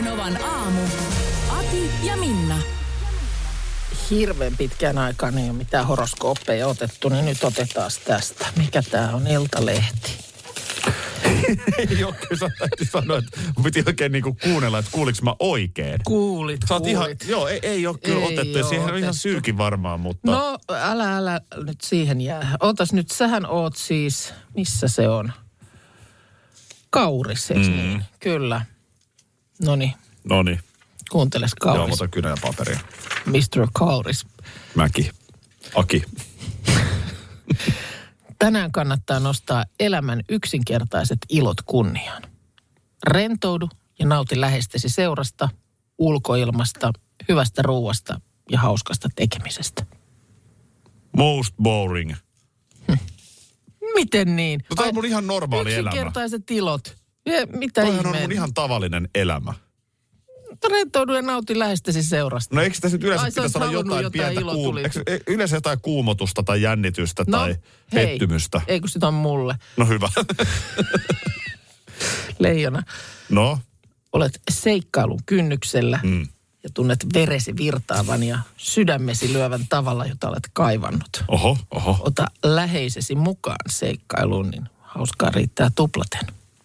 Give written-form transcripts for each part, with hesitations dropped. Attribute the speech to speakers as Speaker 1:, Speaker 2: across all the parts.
Speaker 1: Radionovan aamu. Ati ja Minna.
Speaker 2: Hirveän pitkään aikaan ei ole mitään horoskooppeja otettu, niin nyt otetaan tästä. Mikä tää on? Iltalehti.
Speaker 3: Ei ole, kyllä sä täytyy sanoa, että mun piti oikein niinku kuunnella, että kuuliks mä oikein.
Speaker 2: Kuulit.
Speaker 3: Ihan, joo, ei ole kyllä otettu. Ja siihen on ihan syykin varmaan, mutta...
Speaker 2: No, älä nyt siihen jää. Ootas nyt, sähän oot siis, missä se on? Kauris, eikö niin? Kyllä. Noniin. Kuunteles Kauris.
Speaker 3: Joo, otan kynä ja paperia.
Speaker 2: Mr. Kauris.
Speaker 3: Aki.
Speaker 2: Tänään kannattaa nostaa elämän yksinkertaiset ilot kunniaan. Rentoudu ja nauti läheistesi seurasta, ulkoilmasta, hyvästä ruuasta ja hauskasta tekemisestä.
Speaker 3: Most boring.
Speaker 2: Miten niin?
Speaker 3: No, tämä on mun ihan normaali elämä.
Speaker 2: Yksinkertaiset ilot. Ja mitä
Speaker 3: Toihan
Speaker 2: ihmeen?
Speaker 3: on mun ihan tavallinen elämä.
Speaker 2: Rentoudu ja nauti läheistesi seurasta.
Speaker 3: No eikö tässä nyt yleensä pitäisi olla jotain pientä yleensä jotain kuumotusta tai jännitystä tai pettymystä?
Speaker 2: Ei kun sitä on mulle.
Speaker 3: No hyvä.
Speaker 2: Leijona.
Speaker 3: No?
Speaker 2: Olet seikkailun kynnyksellä ja tunnet veresi virtaavan ja sydämesi lyövän tavalla, jota olet kaivannut.
Speaker 3: Oho.
Speaker 2: Ota läheisesi mukaan seikkailuun, niin hauskaa riittää tuplaten.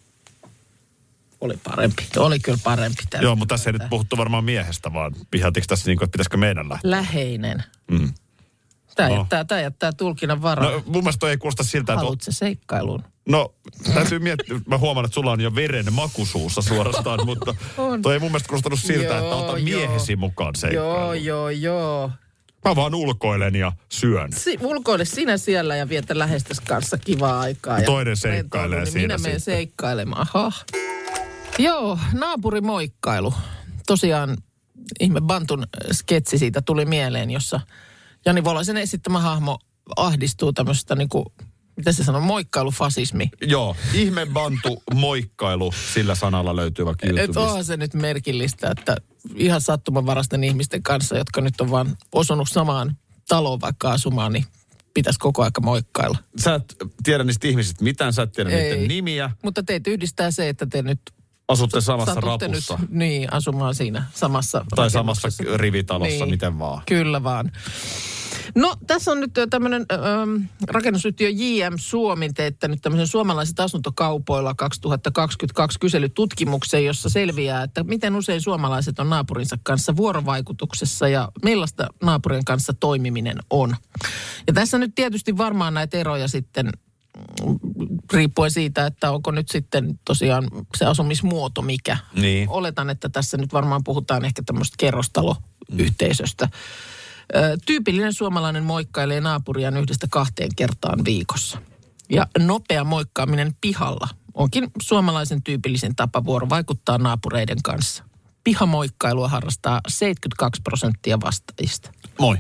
Speaker 2: Oli kyllä parempi.
Speaker 3: Joo, mutta tässä ei nyt puhuttu varmaan miehestä, vaan pihatiko tässä niin kuin, että pitäisikö meidän lähteä?
Speaker 2: Läheinen. Tämä jättää tulkinnan varaa.
Speaker 3: No mun mielestä toi ei kuulosta siltä, että...
Speaker 2: Haluatko seikkailuun?
Speaker 3: No, täytyy miettiä. Mä huomaan, että sulla on jo veren makusuussa suorastaan, mutta toi ei mun mielestä kuulostanut siltä, että ota miehesi mukaan seikkailuun.
Speaker 2: Joo.
Speaker 3: Mä vaan ulkoilen ja syön.
Speaker 2: Ulkoile sinä siellä ja vietä läheistäsi kanssa kivaa aikaa.
Speaker 3: Toinen seikkailee
Speaker 2: niin
Speaker 3: siinä
Speaker 2: minä menen
Speaker 3: sitten.
Speaker 2: seikkailemaan. Aha. Joo, naapurimoikkailu. Tosiaan ihme Bantun sketsi siitä tuli mieleen, jossa Jani Volaisen esittämä hahmo ahdistuu tämmöistä niinku, mitä se sanoo, moikkailufasismi.
Speaker 3: Joo, ihme Bantu moikkailu, sillä sanalla löytyy vaikka YouTubesta.
Speaker 2: Onhan se nyt merkillistä, että ihan sattumanvaraisten ihmisten kanssa, jotka nyt on vaan osunut samaan taloon vaikka asumaan, niin pitäisi koko aika moikkailla.
Speaker 3: Sä et tiedä niistä ihmisistä mitään, sä et tiedä niiden nimiä.
Speaker 2: Mutta teitä yhdistää se, että te nyt
Speaker 3: asutte samassa rapussa.
Speaker 2: Nyt, niin, asumaan siinä samassa
Speaker 3: tai samassa rivitalossa, niin, miten vaan.
Speaker 2: Kyllä vaan. No, tässä on nyt tämmöinen rakennusyhtiö JM Suomi teettänyt tämmöisen suomalaiset asuntokaupoilla 2022 kyselytutkimuksen, jossa selviää, että miten usein suomalaiset on naapurinsa kanssa vuorovaikutuksessa ja millaista naapurien kanssa toimiminen on. Ja tässä nyt tietysti varmaan näitä eroja sitten riippuen siitä, että onko nyt sitten tosiaan se asumismuoto mikä.
Speaker 3: Niin.
Speaker 2: Oletan, että tässä nyt varmaan puhutaan ehkä tämmöistä kerrostaloyhteisöstä. Tyypillinen suomalainen moikkailee naapuriaan 1-2 kertaan viikossa. Ja nopea moikkaaminen pihalla onkin suomalaisen tyypillisin tapa vuorovaikuttaa naapureiden kanssa. Pihamoikkailua harrastaa 72% vastaajista.
Speaker 3: Moi.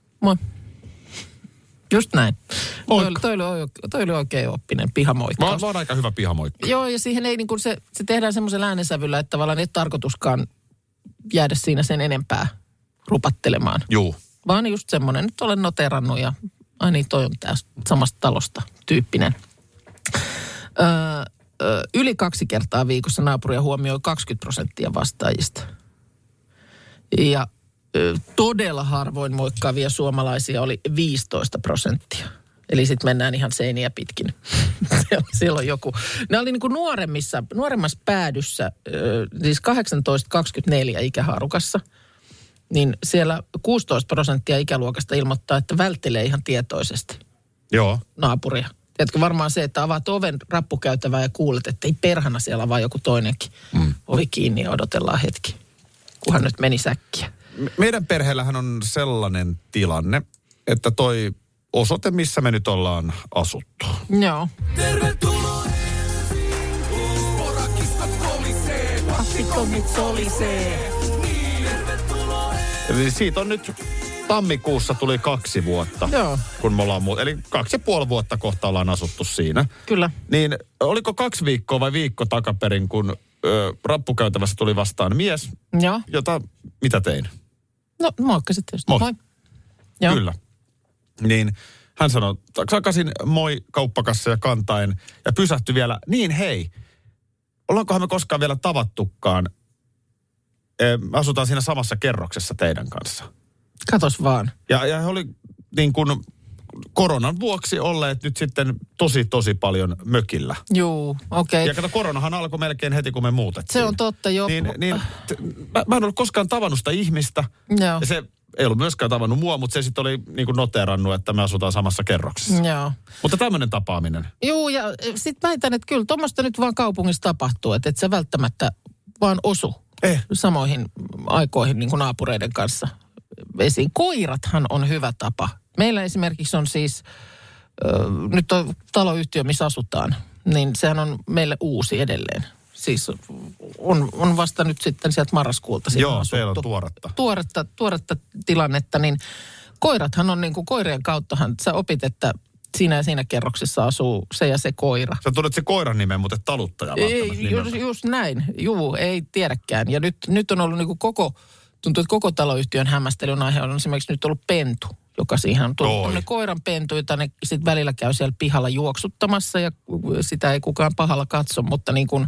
Speaker 2: Just näin. Toi oli oikein oppinen pihamoikkaus.
Speaker 3: Mä oon aika hyvä pihamoikka.
Speaker 2: Joo, ja siihen ei niin kuin se tehdään semmoisella äänensävyllä, että tavallaan ei tarkoituskaan jäädä siinä sen enempää rupattelemaan.
Speaker 3: Juu.
Speaker 2: Vaan just semmoinen, nyt olen noterannut ja ai niin, toi on tää samasta talosta tyyppinen. Yli 2 kertaa viikossa naapuria huomioi 20% vastaajista. Ja todella harvoin moikkaavia suomalaisia oli 15%. Eli sitten mennään ihan seiniä pitkin. Siellä on joku. Ne oli niin kuin nuoremmassa päädyssä, siis 18-24 ikähaarukassa. Niin siellä 16% ikäluokasta ilmoittaa, että välttelee ihan tietoisesti naapuria. Tiedätkö varmaan se, että avaat oven rappukäytävää ja kuulet, että ei perhana siellä on vaan joku toinenkin. Ovi kiinni ja odotellaan hetki, kunhan nyt meni säkkiä.
Speaker 3: Meidän perheellähän on sellainen tilanne, että toi osoite, missä me nyt ollaan asuttu.
Speaker 2: Joo.
Speaker 4: Tervetuloa Porakista kolisee.
Speaker 2: Appikongit solisee.
Speaker 3: Eli siitä on nyt tammikuussa tuli 2 vuotta,
Speaker 2: Joo.
Speaker 3: kun me ollaan eli 2,5 vuotta kohta ollaan asuttu siinä.
Speaker 2: Kyllä.
Speaker 3: Niin oliko 2 viikkoa vai viikko takaperin, kun rappukäytävässä tuli vastaan mies,
Speaker 2: Joo.
Speaker 3: jota mitä tein?
Speaker 2: No moikkasit tietysti.
Speaker 3: Moi.
Speaker 2: Joo.
Speaker 3: Kyllä. Niin hän sanoi takaisin moi kauppakassa ja kantain ja pysähtyi vielä, niin hei, ollaankohan me koskaan vielä tavattukaan? asutaan siinä samassa kerroksessa teidän kanssa.
Speaker 2: Katos vaan.
Speaker 3: Ja he oli niin kuin koronan vuoksi olleet nyt sitten tosi paljon mökillä.
Speaker 2: Juu, okei.
Speaker 3: Ja kato, koronahan alkoi melkein heti, kun me muutettiin.
Speaker 2: Se on totta, joo.
Speaker 3: Mä en ollut koskaan tavannut sitä ihmistä.
Speaker 2: Joo.
Speaker 3: Ja se ei ollut myöskään tavannut mua, mutta se sitten oli niin kuin noteerannut, että me asutaan samassa kerroksessa.
Speaker 2: Joo.
Speaker 3: Mutta tämmöinen tapaaminen.
Speaker 2: Joo, ja sitten väitän, että kyllä tuommoista nyt vaan kaupungissa tapahtuu, että et se välttämättä vaan osu samoihin aikoihin niin kuin naapureiden kanssa esiin. Koirathan on hyvä tapa. Meillä esimerkiksi on siis, nyt on taloyhtiö, missä asutaan, niin sehän on meille uusi edelleen. Siis on vasta nyt sitten sieltä marraskuulta siinä
Speaker 3: Joo,
Speaker 2: asuttu.
Speaker 3: teillä on
Speaker 2: Tuoretta tilannetta, niin koirathan on niin kuin koirien kauttahan, sä opit, että siinä ja siinä kerroksessa asuu se ja se koira.
Speaker 3: Sä tunnet se koiran nimen, mutta et taluttaja välttämättä.
Speaker 2: Just näin. Juu, ei tiedäkään. Ja nyt on ollut niin kuin tuntuu, että koko taloyhtiön hämmästelyn aihe on esimerkiksi nyt ollut pentu, joka siihen on tullut. Tämmöinen koiran pentu, jota ne sitten välillä käy siellä pihalla juoksuttamassa ja sitä ei kukaan pahalla katso, mutta niin kuin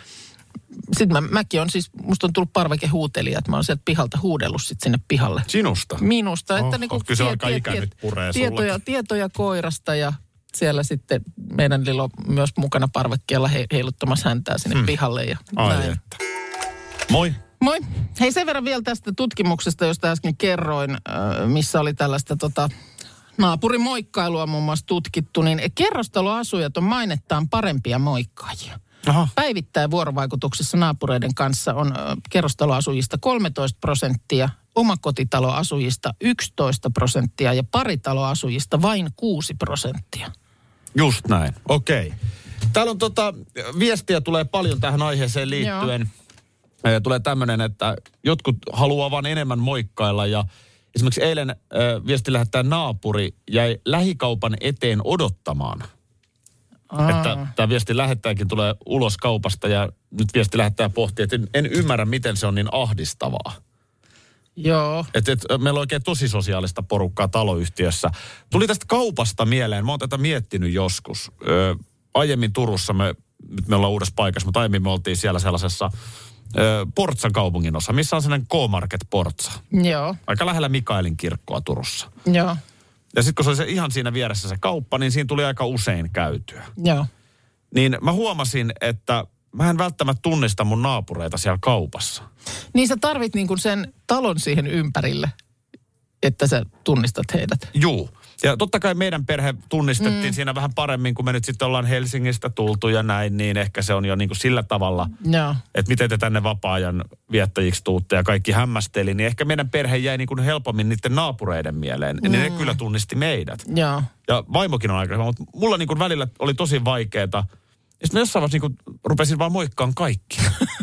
Speaker 2: sitten mäkin on siis, musta on tullut parvekehuutelija, että mä oon sieltä pihalta huudellut sitten sinne pihalle.
Speaker 3: Sinusta?
Speaker 2: Minusta. Että niin
Speaker 3: kyllä se aika ikä nyt puree
Speaker 2: tietoja koirasta ja siellä sitten meidän Lilo myös mukana parvekkeella heiluttamassa häntää sinne pihalle ja näin.
Speaker 3: Että. Moi.
Speaker 2: Moi. Hei, sen verran vielä tästä tutkimuksesta, josta äsken kerroin, missä oli tällaista naapurimoikkailua muun muassa tutkittu, niin kerrostaloasujat on mainettaan parempia moikkaajia.
Speaker 3: Aha.
Speaker 2: Päivittäin vuorovaikutuksessa naapureiden kanssa on kerrostaloasujista 13%, omakotitaloasujista 11% ja paritaloasujista vain 6%.
Speaker 3: Just näin, okei. Täällä on viestiä tulee paljon tähän aiheeseen liittyen. Joo. Tulee tämmöinen, että jotkut haluaa vaan enemmän moikkailla ja esimerkiksi eilen viesti lähettää naapuri jäi lähikaupan eteen odottamaan. Että tämä viesti lähettäjäkin tulee ulos kaupasta ja nyt viesti lähettäjä pohtii, että en ymmärrä, miten se on niin ahdistavaa.
Speaker 2: Joo.
Speaker 3: Että meillä on oikein tosi sosiaalista porukkaa taloyhtiössä. Tuli tästä kaupasta mieleen, mä oon tätä miettinyt joskus. Aiemmin Turussa, nyt me ollaan uudessa paikassa, mutta aiemmin me oltiin siellä sellaisessa Portsan kaupungin osa, missä on sellainen K-Market Portsa.
Speaker 2: Joo.
Speaker 3: Aika lähellä Mikaelin kirkkoa Turussa.
Speaker 2: Joo.
Speaker 3: Ja sitten kun se oli se ihan siinä vieressä se kauppa, niin siinä tuli aika usein käytyä.
Speaker 2: Joo.
Speaker 3: Niin mä huomasin, että mä en välttämättä tunnista mun naapureita siellä kaupassa.
Speaker 2: Niin sä tarvit niinku sen talon siihen ympärille, että sä tunnistat heidät.
Speaker 3: Juu. Ja totta kai meidän perhe tunnistettiin siinä vähän paremmin, kun me nyt sitten ollaan Helsingistä tultu ja näin, niin ehkä se on jo niin kuin sillä tavalla, että miten te tänne vapaa-ajan viettäjiksi tuutte ja kaikki hämmästeli, niin ehkä meidän perhe jäi niin kuin helpommin niiden naapureiden mieleen. Niin ne kyllä tunnisti meidät.
Speaker 2: Joo.
Speaker 3: Ja vaimokin on aika hyvä, mutta mulla niin kuin välillä oli tosi vaikeeta. Ja sitten mä jossain vaiheessa niin kuin rupesin vaan moikkaan kaikki.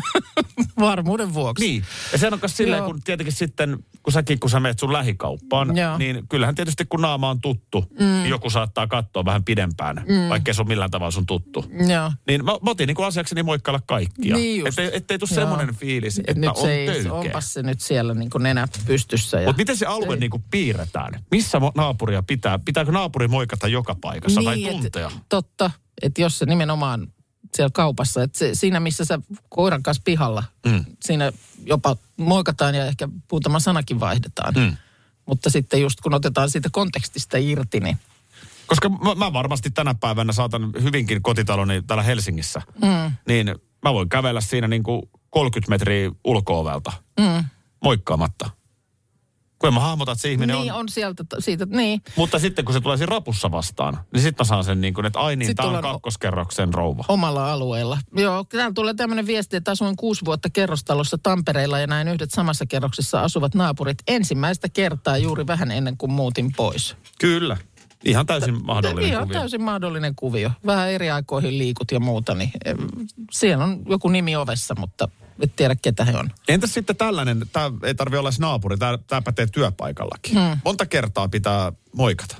Speaker 2: Varmuuden vuoksi.
Speaker 3: Niin. Ja sehän on myös silleen, kun tietenkin sitten, kun sä menet sun lähikauppaan, niin kyllähän tietysti kun naama on tuttu, niin joku saattaa katsoa vähän pidempään, vaikka se on millään tavalla sun tuttu.
Speaker 2: Joo.
Speaker 3: Niin mä otin niin kuin asiakseni moikkailla kaikkia.
Speaker 2: Niin
Speaker 3: ettei tule semmoinen fiilis, että
Speaker 2: nyt
Speaker 3: on töykeä.
Speaker 2: Onpas se nyt siellä niin kuin nenä pystyssä.
Speaker 3: Mutta miten se alue niin kuin piirretään? Missä naapuria pitää? Pitääkö naapuri moikata joka paikassa tai tuntea?
Speaker 2: Totta, että jos se nimenomaan siellä kaupassa, että siinä missä sä koiran kanssa pihalla, siinä jopa moikataan ja ehkä muutama sanakin vaihdetaan. Mutta sitten just kun otetaan siitä kontekstista irti, niin...
Speaker 3: Koska mä varmasti tänä päivänä saatan hyvinkin kotitaloni täällä Helsingissä, niin mä voin kävellä siinä niin kuin 30 metriä ulko-ovelta moikkaamatta. Kun en mä hahmota, että se ihminen
Speaker 2: niin, on siitä, niin.
Speaker 3: Mutta sitten kun se tulee siinä rapussa vastaan, niin sitten mä saan sen niin kuin, että ai niin, tää on kakkoskerroksen rouva.
Speaker 2: Omalla alueella. Joo, täällä tulee tämmöinen viesti, että asuin 6 vuotta kerrostalossa Tampereella ja näin yhdet samassa kerroksessa asuvat naapurit ensimmäistä kertaa juuri vähän ennen kuin muutin pois.
Speaker 3: Kyllä. Ihan täysin mahdollinen
Speaker 2: kuvio. Ihan täysin mahdollinen kuvio. Vähän eri aikoihin liikut ja muuta, niin siellä on joku nimi ovessa, mutta et tiedä ketä he on. Entäs
Speaker 3: sitten tällainen, tämä ei tarvitse olla edes naapuri, tämä pätee työpaikallakin. Monta kertaa pitää moikata?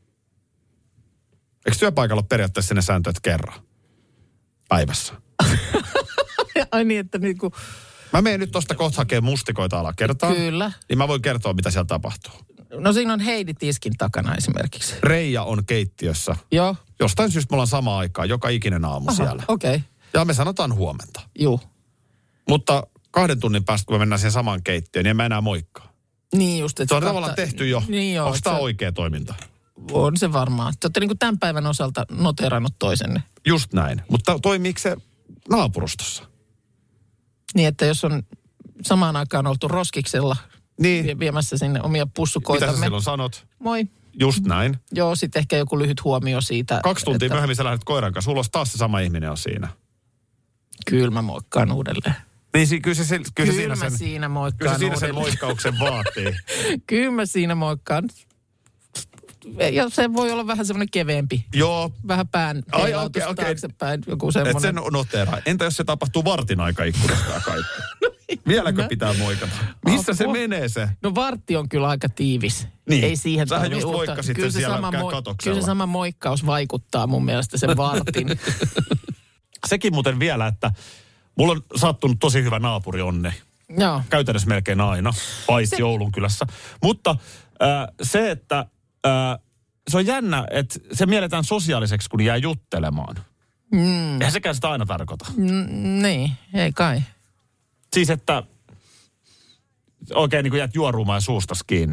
Speaker 3: Eikö työpaikalla ole periaatteessa ne sääntöt kerran päivässä?
Speaker 2: Ai niin, että niinku...
Speaker 3: Mä menen nyt tosta kohta hakemaan mustikoita alakertaan.
Speaker 2: Kyllä.
Speaker 3: Niin mä voin kertoa, mitä siellä tapahtuu.
Speaker 2: No siinä on Heidi tiskin takana esimerkiksi.
Speaker 3: Reija on keittiössä.
Speaker 2: Joo.
Speaker 3: Jostain syystä me ollaan samaan aikaan, joka ikinen aamu siellä.
Speaker 2: Okei.
Speaker 3: Ja me sanotaan huomenta.
Speaker 2: Juu.
Speaker 3: Mutta 2 tunnin päästä, kun me mennään siihen samaan keittiöön, niin en mä enää moikkaa.
Speaker 2: Niin just, että
Speaker 3: Se on tavallaan tehty jo.
Speaker 2: Niin joo.
Speaker 3: Onko tämä oikea toiminta?
Speaker 2: On se varmaan. Te olette niin kuin tämän päivän osalta noteerannut toisenne.
Speaker 3: Just näin. Mutta toimiiko se naapurustossa?
Speaker 2: Niin, että jos on samaan aikaan oltu roskiksella
Speaker 3: Niin.
Speaker 2: viemässä sinne omia pussukoitamme.
Speaker 3: Mitä sä silloin sanot?
Speaker 2: Moi.
Speaker 3: Just näin.
Speaker 2: Joo, sitten ehkä joku lyhyt huomio siitä.
Speaker 3: 2 tuntia myöhemmin sä lähdet koiran kanssa. Sulla olisi taas se sama ihminen on siinä.
Speaker 2: Kyllä mä moikkaan uudelleen.
Speaker 3: Niin kyllä
Speaker 2: Kyllä siinä moikkaan
Speaker 3: sen moikkauksen vaatii.
Speaker 2: Kyllä mä siinä moikkaan. Ja se voi olla vähän semmoinen keveempi.
Speaker 3: Joo.
Speaker 2: Vähän pään heilautus taaksepäin. Joku semmoinen.
Speaker 3: Et sen noteraa. Entä jos se tapahtuu vartin aikaikkunasta ja kaikki? Vieläkö pitää moikata? Missä se menee se?
Speaker 2: No vartti on kyllä aika tiivis.
Speaker 3: Niin.
Speaker 2: Ei siihen
Speaker 3: sähän just moikkasit sen siellä katoksella.
Speaker 2: Kyllä se sama moikkaus vaikuttaa mun mielestä sen vartin.
Speaker 3: Sekin muuten vielä, että mulla on sattunut tosi hyvä naapuri onne.
Speaker 2: Joo.
Speaker 3: Käytännössä melkein aina, paitsi Oulun kylässä. Mutta se, että se on jännä, että se mielletään sosiaaliseksi, kun jää juttelemaan. Eihän sekään sitä aina tarkoita.
Speaker 2: Niin, ei kai.
Speaker 3: Siis, että oikein niin kuin jäät juorumaan ja suustas kiinni.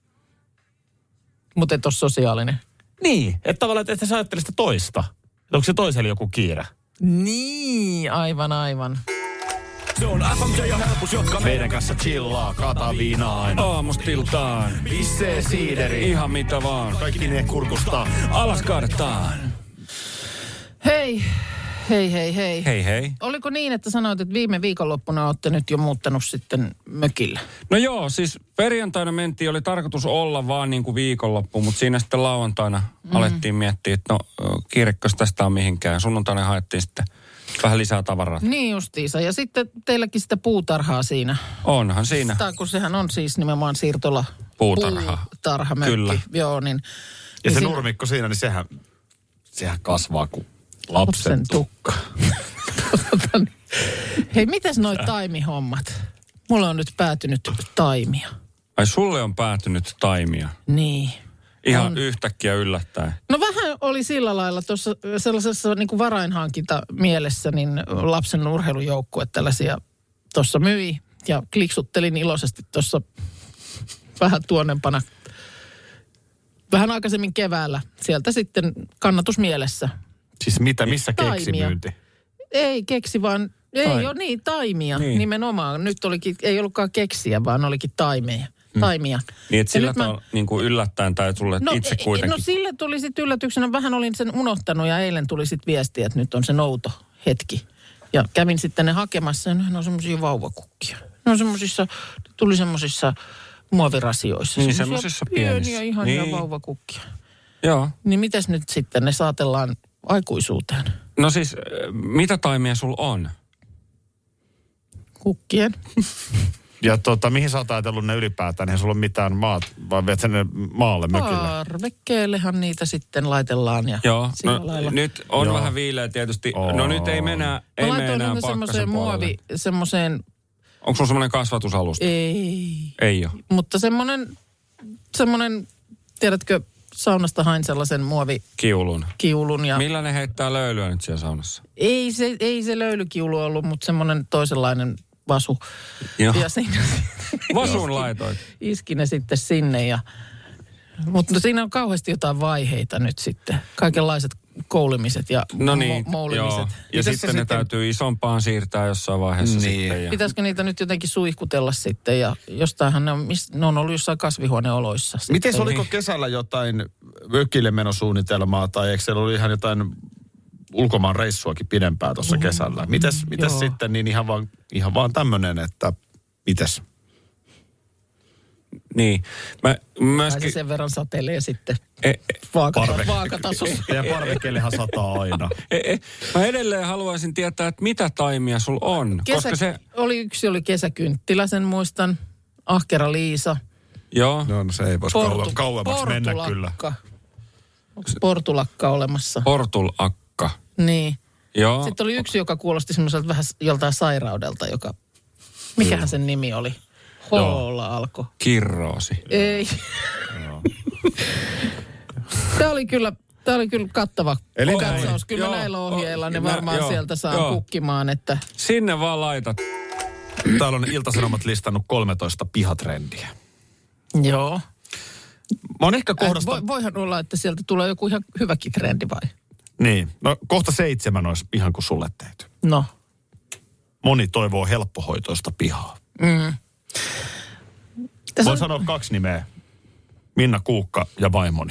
Speaker 2: Mutta et ole sosiaalinen.
Speaker 3: Niin, että tavallaan, että sä ajattelet sitä toista. Onko se toiselle joku kiire?
Speaker 2: Niin, aivan.
Speaker 4: Se on FMJ ja helpus, jotka
Speaker 3: Meidän kanssa chillaa, kaataa viinaa aina.
Speaker 4: aamustiltaan.
Speaker 3: Pissee siideri.
Speaker 4: Ihan mitä vaan.
Speaker 3: Kaikki ne kurkustaa.
Speaker 4: Alas karttaan.
Speaker 2: Hei.
Speaker 4: Hei.
Speaker 2: Oliko niin, että sanoit, että viime viikonloppuna olette nyt jo muuttanut sitten mökille?
Speaker 4: No joo, siis perjantaina mentiin, oli tarkoitus olla vaan niin kuin viikonloppu, mutta siinä sitten lauantaina alettiin miettiä, että no kiirekös tästä on mihinkään. Sunnuntaina haettiin sitten vähän lisää tavaraa.
Speaker 2: Niin justiinsa. Ja sitten teilläkin sitä puutarhaa siinä.
Speaker 4: Onhan siinä.
Speaker 2: Sitä, kun sehän on siis nimenomaan siirtola.
Speaker 4: Puutarhamökki.
Speaker 2: Kyllä. Joo, niin.
Speaker 3: Ja se nurmikko siinä, niin sehän kasvaa kuin lapsen tukka.
Speaker 2: Hei, mitäs noi taimihommat? Mulle on nyt päätynyt taimia.
Speaker 4: Ai sulle on päätynyt taimia?
Speaker 2: Niin.
Speaker 4: Ihan yhtäkkiä yllättäen.
Speaker 2: No vähän oli sillä lailla tuossa sellaisessa niin kuin varainhankinta mielessä, niin lapsen urheilujoukkue tällaisia tuossa myi. Ja kliksuttelin iloisesti tuossa vähän tuonnempana, vähän aikaisemmin keväällä. Sieltä sitten kannatusmielessä.
Speaker 3: Siis missä keksi myynti?
Speaker 2: Ei keksi, vaan ei ole niin, taimia nimenomaan. Nyt ei ollutkaan keksiä, vaan olikin taimia.
Speaker 4: Niin, että sillä tavalla niin kuin yllättäen tai sulle itse kuitenkin.
Speaker 2: No sille tuli sitten yllätyksenä, vähän olin sen unohtanut ja eilen tuli sitten viesti, että nyt on se nouto hetki. Ja kävin sitten ne hakemassa ja ne on semmoisia vauvakukkia. Tuli semmoisissa muovirasioissa.
Speaker 4: Niin, semmoisissa pieniä.
Speaker 2: Ihania vauvakukkia.
Speaker 4: Joo.
Speaker 2: Niin mites nyt sitten ne saatellaan aikuisuuteen?
Speaker 4: No siis, mitä taimia sulla on?
Speaker 2: Kukkien.
Speaker 3: Ja mihin sä oot ajatellut ne ylipäätään? Eihän sulla ole mitään maat, vai viet sen maalle mökille?
Speaker 2: Parvekkeellehan niitä sitten laitellaan ja
Speaker 4: joo,
Speaker 2: sillä lailla.
Speaker 4: Nyt on vähän viileä tietysti. No nyt ei mennä pakkasen puolelle.
Speaker 2: Semmoiseen.
Speaker 4: Onko sulla semmoinen kasvatusalusta? Ei ole. Mutta
Speaker 2: semmoinen, tiedätkö, saunasta hain sellaisen muovikiulun. Ja
Speaker 4: millä ne heittää löylyä nyt siellä saunassa?
Speaker 2: Ei se löylykiulu ollut, mutta semmoinen toisenlainen vasu.
Speaker 4: Joo.
Speaker 2: Ja siinä
Speaker 4: vasuun laitoit.
Speaker 2: Iski ne sitten sinne mutta siinä on kauheasti jotain vaiheita nyt sitten. Kaikenlaiset koulimiset ja moulimiset. Joo.
Speaker 4: Ja sitten ne täytyy isompaan siirtää jossain vaiheessa sitten.
Speaker 2: Pitäisikö niitä nyt jotenkin suihkutella sitten ja jostainhan ne on ollut jossain kasvihuoneoloissa.
Speaker 3: Miten oliko kesällä jotain mökille menosuunnitelmaa tai eikö siellä ollut ihan jotain ulkomaan reissuakin pidempään tuossa kesällä? Mites sitten niin ihan vaan tämmöinen, että mites?
Speaker 4: Niin. Mä myöskin
Speaker 2: sen verran satelee sitten vaakatasossa.
Speaker 3: Ja parvekkeellehan sataa aina.
Speaker 4: Mä edelleen haluaisin tietää, että mitä taimia sulla on. Koska se
Speaker 2: yksi oli kesäkynttilä, sen muistan. Ahkera Liisa.
Speaker 4: Joo.
Speaker 3: No se ei voisi kauemmaksi mennä kyllä.
Speaker 2: Onko portulakka olemassa?
Speaker 4: Portulakka.
Speaker 2: Niin.
Speaker 4: Joo.
Speaker 2: Sitten oli yksi, joka kuulosti semmoiselta vähän joltain sairaudelta, mikähän sen nimi oli? Hoolla alkoi.
Speaker 4: Kirroosi.
Speaker 2: Ei. Tämä oli kyllä kattava katsaus. Kyllä näillä ohjeilla ne varmaan sieltä saa kukkimaan, että
Speaker 4: sinne vaan laitat.
Speaker 3: Täällä on Ilta-Sanomat listannut 13 pihatrendiä.
Speaker 2: Joo.
Speaker 3: Mä oon ehkä kohdasta...
Speaker 2: Voihan olla, että sieltä tulee joku ihan hyväkin trendi vai?
Speaker 3: Niin. No kohta 7 olisi ihan kuin sulle tehty.
Speaker 2: No.
Speaker 3: Moni toivoo helppohoitoista pihaa. Voin sanoa 2 nimeä. Minna Kuukka ja vaimoni.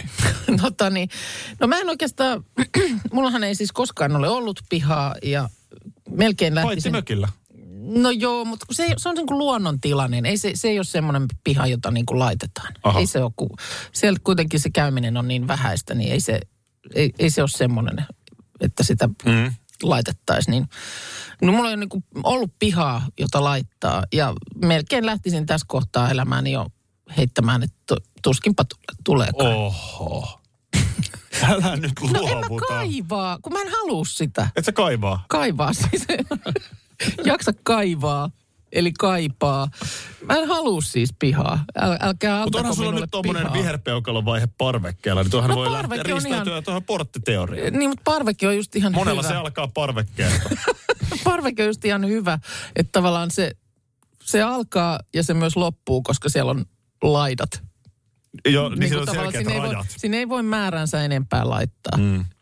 Speaker 2: No mä en oikeastaan, mullahan ei siis koskaan ole ollut pihaa ja melkein lähtisin.
Speaker 3: Paitsi mökillä.
Speaker 2: No joo, mutta se on niin kuin luonnontilainen. Ei se ei ole semmoinen piha, jota niin kuin laitetaan.
Speaker 3: Aha.
Speaker 2: Ei se ole, siellä kuitenkin se käyminen on niin vähäistä, niin ei se ole semmoinen, että sitä laitettaisiin. Niin. No mulla on niin kuin ollut pihaa, jota laittaa ja melkein lähtisin tässä kohtaa elämääni jo heittämään, että tuskinpa tuleekaan.
Speaker 3: Oho. Älä nyt luovuta.
Speaker 2: No en mä kaivaa, kun mä en halua sitä.
Speaker 3: Et sä kaivaa?
Speaker 2: Kaivaa siis. Jaksa kaivaa, eli kaipaa. Mä en halua siis pihaa. Älkää
Speaker 3: mutta onhan sulla nyt tommonen viherpeukalon vaihe parvekkeella, niin tuohan voi lähteä ristäytyä tuohon porttiteoriaan.
Speaker 2: Niin, mutta parveke on just ihan
Speaker 3: monella
Speaker 2: hyvä.
Speaker 3: se alkaa parvekkeesta.
Speaker 2: Parveke on just ihan hyvä, että tavallaan se alkaa ja se myös loppuu, koska siellä on laidat.
Speaker 3: Joo, niin siinä on selkeät rajat.
Speaker 2: Siinä ei voi määränsä enempää laittaa.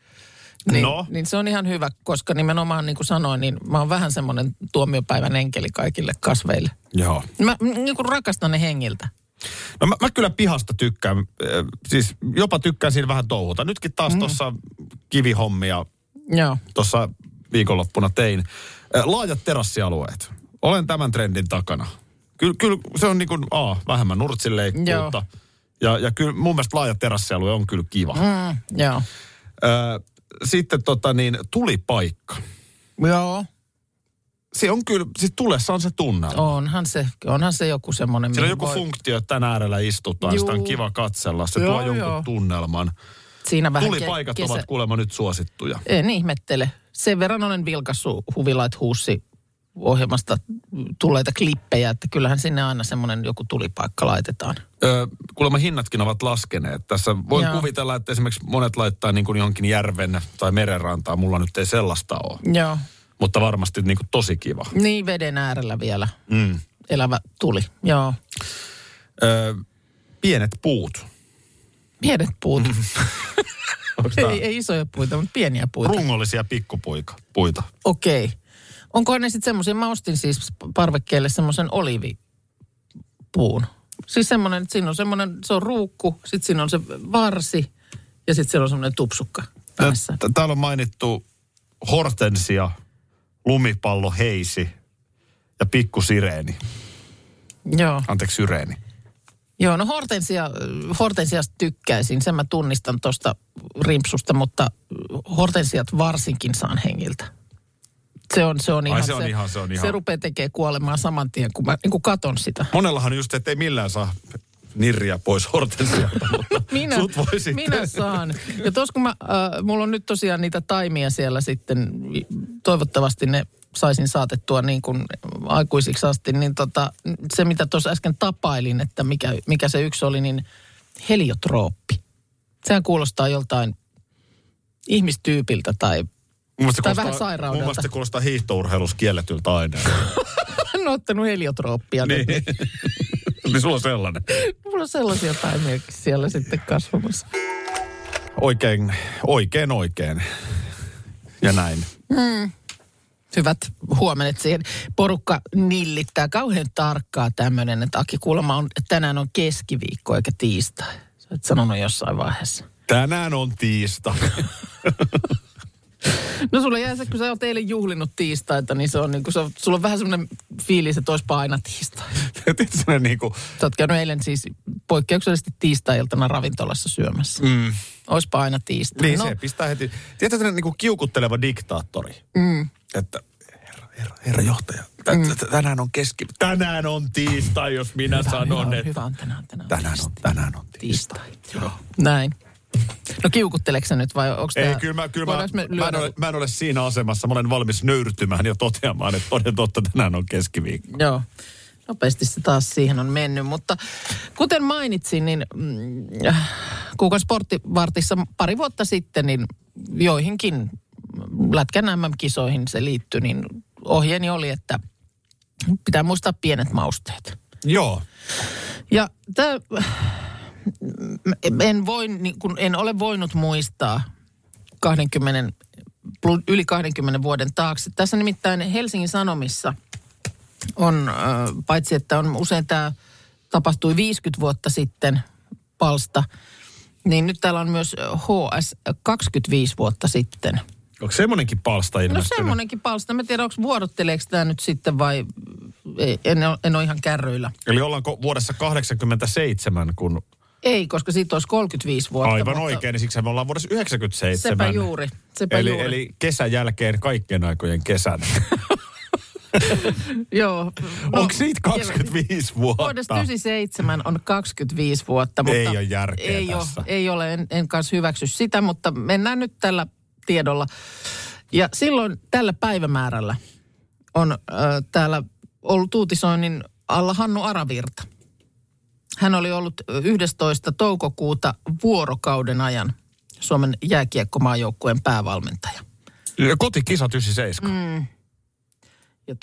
Speaker 2: Niin se on ihan hyvä, koska nimenomaan niin kuin sanoin, niin mä oon vähän semmoinen tuomiopäivän enkeli kaikille kasveille.
Speaker 3: Joo.
Speaker 2: Mä niin kuin rakastan ne hengiltä.
Speaker 3: No mä kyllä pihasta tykkään, siis jopa tykkään siinä vähän touhuta. Nytkin taas tuossa kivihommia tuossa viikonloppuna tein. Laajat terassialueet. Olen tämän trendin takana. Kyllä se on niin kuin vähemmän nurtsileikkuutta. Ja kyllä mun mielestä laaja terassialue on kyllä kiva.
Speaker 2: Joo.
Speaker 3: Sitten tulipaikka.
Speaker 2: Joo.
Speaker 3: Se on kyllä, siis tulessa on se tunnelma.
Speaker 2: Onhan se joku semmoinen.
Speaker 3: Siellä on joku funktio, että tän äärellä istutaan, sitä on kiva katsella. Se tuo jonkun tunnelman.
Speaker 2: Siinä vähän
Speaker 3: tulipaikat ovat kuulemma nyt suosittuja.
Speaker 2: En ihmettele. Sen verran olen vilkassut Huvilait Huussi ohjelmasta tulleita klippejä, että kyllähän sinne aina semmoinen joku tulipaikka laitetaan.
Speaker 3: Kuulemma hinnatkin ovat laskeneet. Tässä voin kuvitella, että esimerkiksi monet laittaa niin kuin johonkin järven tai merenrantaan. Mulla nyt ei sellaista ole.
Speaker 2: Joo.
Speaker 3: Mutta varmasti niin kuin tosi kiva.
Speaker 2: Niin, veden äärellä vielä. Elävä tuli, joo.
Speaker 3: Pienet puut.
Speaker 2: Pienet puut. ei isoja puita, mutta pieniä puita.
Speaker 3: Rungollisia pikkupuita.
Speaker 2: Okei. Onkohan ne sitten semmoisia, mä ostin siis parvekkeelle semmoisen oliivipuun. Siis semmoinen, että siinä on semmoinen, se on ruukku, sitten siinä on se varsi ja sitten siellä on semmoinen tupsukka päässä.
Speaker 3: Täällä on mainittu hortensia, lumipallo, heisi ja pikkusireeni.
Speaker 2: Joo.
Speaker 3: Anteeksi, syreeni.
Speaker 2: Joo, no hortensiasta tykkäisin, sen mä tunnistan tuosta rimpsusta, mutta hortensiat varsinkin saan hengiltä. Se on ihan. Se rupeaa tekemään kuolemaa saman tien, kun mä niin katon sitä.
Speaker 3: Monellahan just, että ei millään saa nirriä pois hortensialta, mutta sut voi sitten.
Speaker 2: Minä saan. Ja tuossa kun mulla on nyt tosiaan niitä taimia siellä sitten, toivottavasti ne saisin saatettua niin kuin aikuisiksi asti, niin se mitä tuossa äsken tapailin, että mikä se yksi oli, niin heliotrooppi. Sehän kuulostaa joltain ihmistyypiltä tai vähän sairaudelta.
Speaker 3: Mun mielestä se kuulostaa hiihtourheilussa kielletyltä aineelta.
Speaker 2: Hän on ottanut heliotrooppia.
Speaker 3: Niin. Niin sulla on sellainen.
Speaker 2: Mulla on sellaisia taimiakin siellä sitten kasvamassa.
Speaker 3: Oikein. Ja näin.
Speaker 2: Hyvät huomenet siihen. Porukka nillittää kauhean tarkkaa tämmöinen, että Aki kuulemma tänään on keskiviikko eikä tiistai. Sä oot sanonut jossain vaiheessa.
Speaker 3: Tänään on tiistai.
Speaker 2: No sulla jää se, kun sä oot eilen juhlinut tiistaita, niin se on niinku, sulla on vähän semmoinen fiilis, että oispa aina tiistai.
Speaker 3: Niinku...
Speaker 2: Sä oot käynyt eilen siis poikkeuksellisesti tiistai-iltana ravintolassa syömässä. Oispa aina tiistai.
Speaker 3: Niin, se pistää heti. Tiedätkö, tämmöinen niinku kiukutteleva diktaattori. Että herra johtaja, tänään on tänään on tiistai, jos minä sanon, että...
Speaker 2: Hyvä on
Speaker 3: tänään on
Speaker 2: tiistai. Joo. Näin. No kiukutteleeko sä nyt vai onko tämä...
Speaker 3: Ei, mä en ole siinä asemassa. Mä olen valmis nöyrtymään ja toteamaan, että toden totta tänään on keskiviikko.
Speaker 2: Joo. Nopeasti se taas siihen on mennyt, mutta kuten mainitsin, niin Kuukan sporttivartissa pari vuotta sitten, niin joihinkin Lätkän MM-kisoihin se liittyi, niin ohjeeni oli, että Pitää muistaa pienet mausteet.
Speaker 3: Joo.
Speaker 2: Ja en ole voinut muistaa yli 20 vuoden taakse. Tässä nimittäin Helsingin Sanomissa on, paitsi että on usein tämä tapahtui 50 vuotta sitten palsta, niin nyt täällä on myös HS 25 vuotta sitten.
Speaker 3: Onko semmoinenkin palsta ilmestynyt?
Speaker 2: No semmoinenkin palsta. Mä tiedän, vuorotteleeko tämä nyt sitten vai en ole ihan kärryillä.
Speaker 3: Eli ollaanko vuodessa 87, kun...
Speaker 2: Ei, koska siitä olisi 35 vuotta.
Speaker 3: Aivan oikein, niin siksi me ollaan vuodessa 97.
Speaker 2: Sepä juuri.
Speaker 3: Eli kesän jälkeen kaikkien aikojen kesän.
Speaker 2: Joo.
Speaker 3: Onko siitä 25 vuotta?
Speaker 2: Vuodesta 97 on 25 vuotta. Mutta
Speaker 3: ei ole järkeä tässä.
Speaker 2: Ei ole, en kanssa hyväksy sitä, mutta mennään nyt tällä tiedolla. Ja silloin tällä päivämäärällä on täällä ollut uutisoinnin alla Hannu Aravirta. Hän oli ollut 11. toukokuuta vuorokauden ajan Suomen jääkiekkomaajoukkueen päävalmentaja.
Speaker 3: Ja kotikisat 97.
Speaker 2: Ja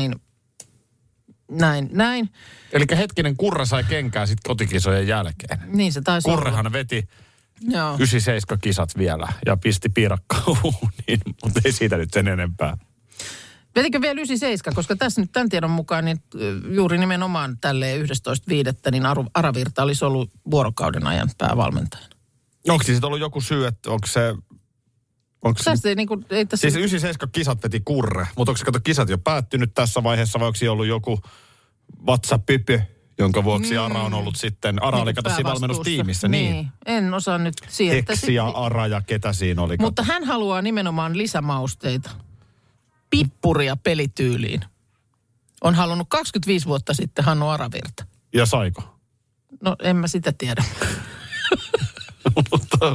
Speaker 2: näin.
Speaker 3: Eli hetkinen Kurre sai kenkää sitten kotikisojen jälkeen.
Speaker 2: Niin se taisi
Speaker 3: Kurrehan
Speaker 2: olla.
Speaker 3: veti 97-kisat vielä ja pisti piirakkaa uuniin, mutta ei siitä nyt sen enempää.
Speaker 2: Vetikö vielä 97, koska tässä nyt tämän tiedon mukaan niin juuri nimenomaan tälleen 11.5. niin Aravirta olisi ollut vuorokauden ajan päävalmentajana.
Speaker 3: Onko siis ollut joku syy, että onko se...
Speaker 2: Tästä ei, niin kuin, ei tässä...
Speaker 3: Siis 97 kisat veti Kurre, mutta onko se kisat jo päättynyt tässä vaiheessa vai onko siinä ollut joku WhatsApp-pipy, jonka vuoksi Ara on ollut sitten... Ara oli kato siinä valmennustiimissä. Niin,
Speaker 2: en osaa nyt sieltä.
Speaker 3: Heksi ja Ara ja ketä siinä oli.
Speaker 2: Mutta hän haluaa nimenomaan lisämausteita. Pippuria pelityyliin. On halunnut 25 vuotta sitten Hannu Aravirta.
Speaker 3: Ja saiko?
Speaker 2: No en mä sitä tiedä.
Speaker 3: Mutta...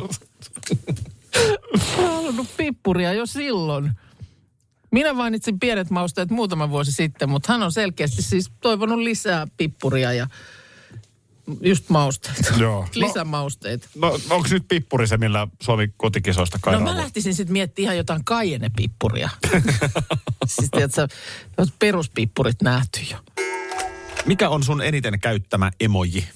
Speaker 2: Olen halunnut pippuria jo silloin. Minä mainitsin pienet mausteet muutama vuosi sitten, mutta hän on selkeästi siis toivonut lisää pippuria ja just mausteita. Joo. Lisämausteita.
Speaker 3: No onko nyt pippuri se, millä Suomi kotikisoista kairaan?
Speaker 2: No mä lähtisin sitten miettimään ihan jotain Cayenne-pippuria. Siis tiedätkö, peruspippurit nähty jo.
Speaker 3: Mikä on sun eniten käyttämä emoji?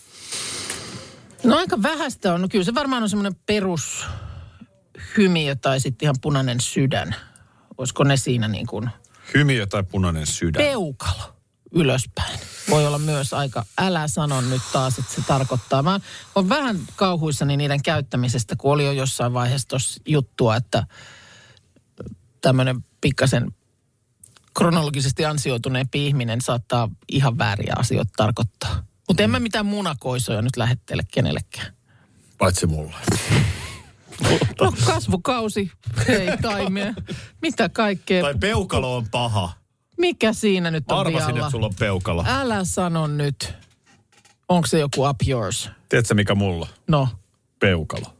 Speaker 2: No aika vähäistä on. No kyllä se varmaan on semmoinen perushymiö tai sitten ihan punainen sydän. Olisiko ne siinä niin kuin...
Speaker 3: Hymiö tai punainen sydän?
Speaker 2: Peukalo ylöspäin. Voi olla myös aika, älä sano nyt taas, että se tarkoittaa. Mä oon vähän kauhuissani niiden käyttämisestä, kun oli jo jossain vaiheessa tuossa juttua, että tämmöinen pikkasen kronologisesti ansioituneempi ihminen saattaa ihan vääriä asioita tarkoittaa. Mutta en mä mitään munakoisoja nyt lähettele kenellekään.
Speaker 3: Paitsi mulle.
Speaker 2: No kasvukausi, hei taimia, mitä kaikkea.
Speaker 3: Tai peukalo on paha.
Speaker 2: Mikä siinä nyt on
Speaker 3: Arvasin, että sulla on peukalo.
Speaker 2: Älä sano nyt. Onko se joku up yours?
Speaker 3: Tiedätkö mikä mulla?
Speaker 2: No.
Speaker 3: Peukalo.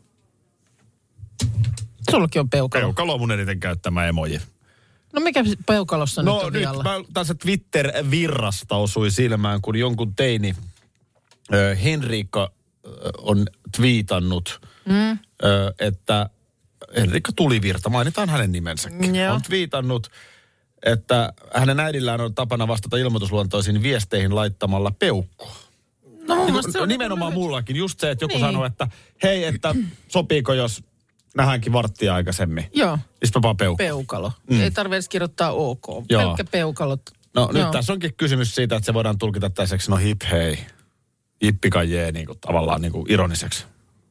Speaker 2: Sullakin on peukalo.
Speaker 3: Peukalo on mun eniten käyttämä emoji.
Speaker 2: No mikä peukalossa nyt on vielä?
Speaker 3: No nyt tässä Twitter-virrasta osui silmään, kun jonkun teini Henriikka on twiitannut, että Henriikka Tulivirta, mainitaan hänen nimensäkin, on twiitannut, että hänen äidillään on tapana vastata ilmoitusluontoisiin viesteihin laittamalla peukkua.
Speaker 2: No mun mielestä se on
Speaker 3: nimenomaan mullakin. Just se, että joku sanoo, että hei, että sopiiko jos nähdäänkin varttia aikaisemmin.
Speaker 2: Joo.
Speaker 3: Mistä vaan peukku.
Speaker 2: Peukalo. Ei tarvitse edes kirjoittaa OK. Joo. Pelkkä peukalot.
Speaker 3: No nyt tässä onkin kysymys siitä, että se voidaan tulkita tällaiseksi, no hip hei. Jippikajee niin kuin, tavallaan niin kuin ironiseksi.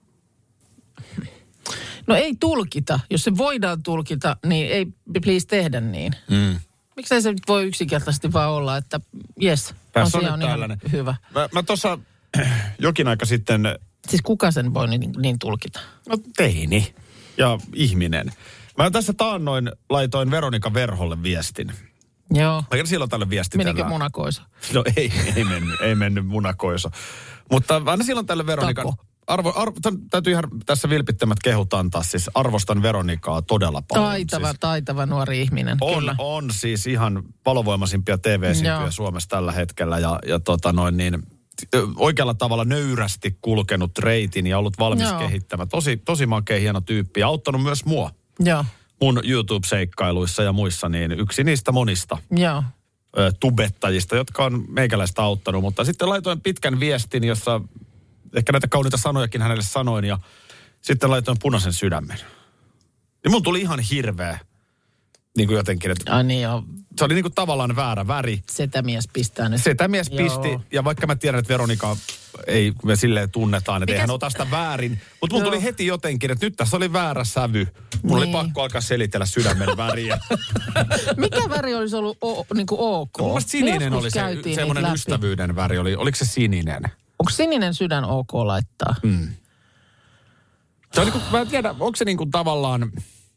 Speaker 3: No ei tulkita. Jos se voidaan tulkita, niin ei please tehdä niin. Miksei se nyt voi yksinkertaisesti vaan olla, että jes, asia on ihan hyvä. Mä tuossa jokin aika sitten...
Speaker 2: Siis kuka sen voi niin tulkita?
Speaker 3: No teini ja ihminen. Mä tässä taannoin laitoin Veronika Verholle viestin.
Speaker 2: Joo.
Speaker 3: Mä silloin tälle viestitellään.
Speaker 2: Menikö munakoiso?
Speaker 3: No ei mennyt munakoiso. Mutta aina silloin tälle Veronikan... Täytyy ihan tässä vilpittömät kehut antaa. Siis arvostan Veronikaa todella paljon.
Speaker 2: Taitava nuori ihminen.
Speaker 3: On siis ihan palovoimaisimpia TV-simpiä Suomessa tällä hetkellä. Ja oikealla tavalla nöyrästi kulkenut reitin ja ollut valmis kehittämään. Tosi makea, hieno tyyppi ja auttanut myös mua.
Speaker 2: Joo.
Speaker 3: Mun YouTube-seikkailuissa ja muissa, niin yksi niistä monista.
Speaker 2: Joo.
Speaker 3: tubettajista, jotka on meikäläistä auttanut. Mutta sitten laitoin pitkän viestin, jossa ehkä näitä kauniita sanojakin hänelle sanoin ja sitten laitoin punaisen sydämen. Ja mun tuli ihan hirveä. Niin kuin jotenkin, että
Speaker 2: niin joo.
Speaker 3: Se oli niin kuin tavallaan väärä väri.
Speaker 2: Setämies pistää nyt.
Speaker 3: Setämies pisti, ja vaikka mä tiedän, että Veronika ei, me silleen tunnetaan, että eihän ota sitä väärin. Mutta mun tuli heti jotenkin, että nyt tässä oli väärä sävy. Mun oli pakko alkaa selitellä sydämen väriä.
Speaker 2: Mikä väri olisi ollut niin kuin ok?
Speaker 3: Mun mielestä sininen oli se semmoinen ystävyyden väri. Oliko se sininen?
Speaker 2: Onko sininen sydän ok laittaa?
Speaker 3: Se on niin kuin, mä en tiedä, onko se niin kuin tavallaan...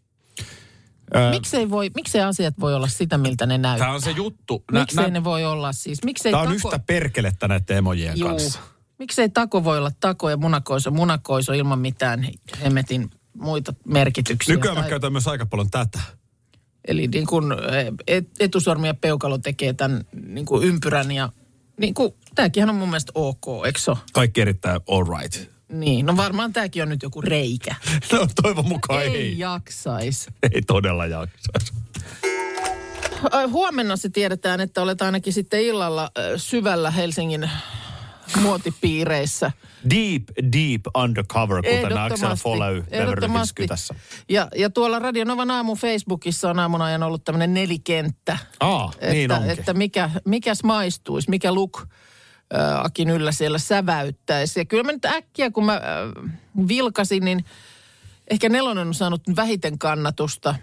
Speaker 2: Miksei asiat voi olla sitä, miltä ne näyttää?
Speaker 3: Tämä on se juttu.
Speaker 2: Miksei ne voi olla siis?
Speaker 3: Tämä on yhtä perkelettä näiden emojien kanssa.
Speaker 2: Miksei tako voi olla tako ja munakoiso ilman mitään hemmetin muita merkityksiä?
Speaker 3: Nykyään mä käytän myös aika paljon tätä.
Speaker 2: Eli niin kuin etusormi ja peukalo tekee tämän niin kuin ympyrän ja niin kuin, tämäkin on mun mielestä ok, eikö se ole?
Speaker 3: Kaikki erittäin all right.
Speaker 2: Niin, no varmaan tämäkin on nyt joku reikä.
Speaker 3: No toivon mukaan ei.
Speaker 2: Ei jaksais.
Speaker 3: Ei todella jaksais.
Speaker 2: Huomenna se tiedetään, että olet ainakin sitten illalla syvällä Helsingin muotipiireissä.
Speaker 3: Deep undercover, kuten Axel Foley Beverly Hills Kytässä.
Speaker 2: Ja tuolla Radio Novan aamun Facebookissa on aamun ajan ollut tämmöinen nelikenttä.
Speaker 3: Niin onkin.
Speaker 2: Että mikäs maistuisi, mikä look Akin yllä siellä säväyttäisi. Ja kyllä mä nyt äkkiä, kun mä vilkasin, niin ehkä 4 on saanut vähiten kannatusta.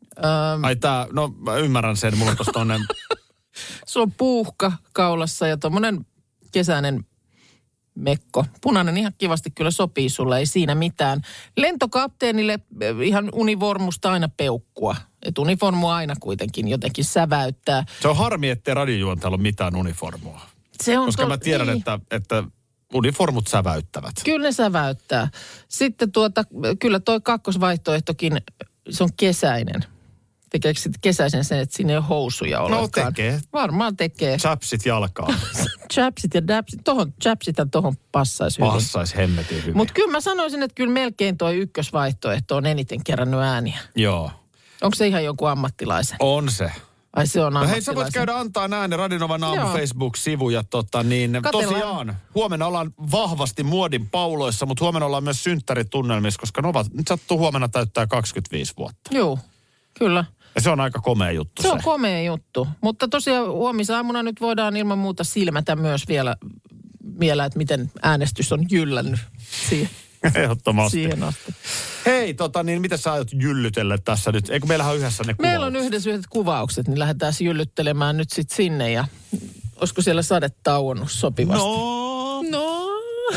Speaker 3: No mä ymmärrän sen, mulla on tossa tonnen...
Speaker 2: Se on puuhka kaulassa ja tommonen kesäinen mekko. Punainen ihan kivasti kyllä sopii sulle, ei siinä mitään. Lentokapteenille ihan univormusta aina peukkua. Et uniformu aina kuitenkin jotenkin säväyttää.
Speaker 3: Se on harmi, ettei radiojuontajalla ole mitään uniformua. Koska mä tiedän, niin. että uniformut säväyttävät.
Speaker 2: Kyllä ne säväyttää. Sitten kyllä toi kakkosvaihtoehtokin, se on kesäinen. Tekeekö sitten kesäisen sen, että siinä ei ole housuja ollenkaan?
Speaker 3: No tekee.
Speaker 2: Varmaan tekee.
Speaker 3: Chapsit jalkaan.
Speaker 2: Chapsit ja dapsit. Chapsithän tohon passaisi hyvin.
Speaker 3: Passaisi hemmetin hyvin.
Speaker 2: Mutta kyllä mä sanoisin, että kyllä melkein toi ykkösvaihtoehto on eniten kerännyt ääniä.
Speaker 3: Joo.
Speaker 2: Onko se ihan joku ammattilaisen?
Speaker 3: On se.
Speaker 2: Ai se on ammattilaisen.
Speaker 3: Hei, sä voit käydä antaa ääni Radio Novan aamun Facebook-sivu ja tosiaan huomenna ollaan vahvasti muodin pauloissa, mutta huomenna ollaan myös synttäritunnelmissa, koska Nova nyt sattuu huomenna täyttää 25 vuotta.
Speaker 2: Joo, kyllä.
Speaker 3: Ja se on aika komea juttu se.
Speaker 2: Se on komea juttu, mutta tosiaan huomisaamuna nyt voidaan ilman muuta silmätä myös vielä että miten äänestys on jyllännyt siihen.
Speaker 3: Ehdottomasti.
Speaker 2: Siihen asti.
Speaker 3: Hei, mitä sä aiot jyllytellä tässä nyt? Eikö meillähän on yhdessä ne kuvaukset?
Speaker 2: Meillä on yhdessä yhdet kuvaukset, niin lähdetään jyllyttelemään nyt sitten sinne ja olisiko siellä sade tauonnut sopivasti? No.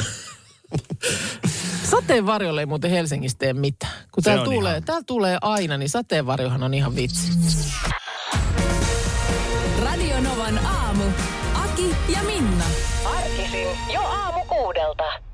Speaker 2: Sateenvarjolle ei muuten Helsingistä tee mitään. Kun täällä tulee aina, niin sateenvarjohan on ihan vitsi.
Speaker 1: Radio Novan aamu. Aki ja Minna.
Speaker 5: Arkisin jo aamu 6.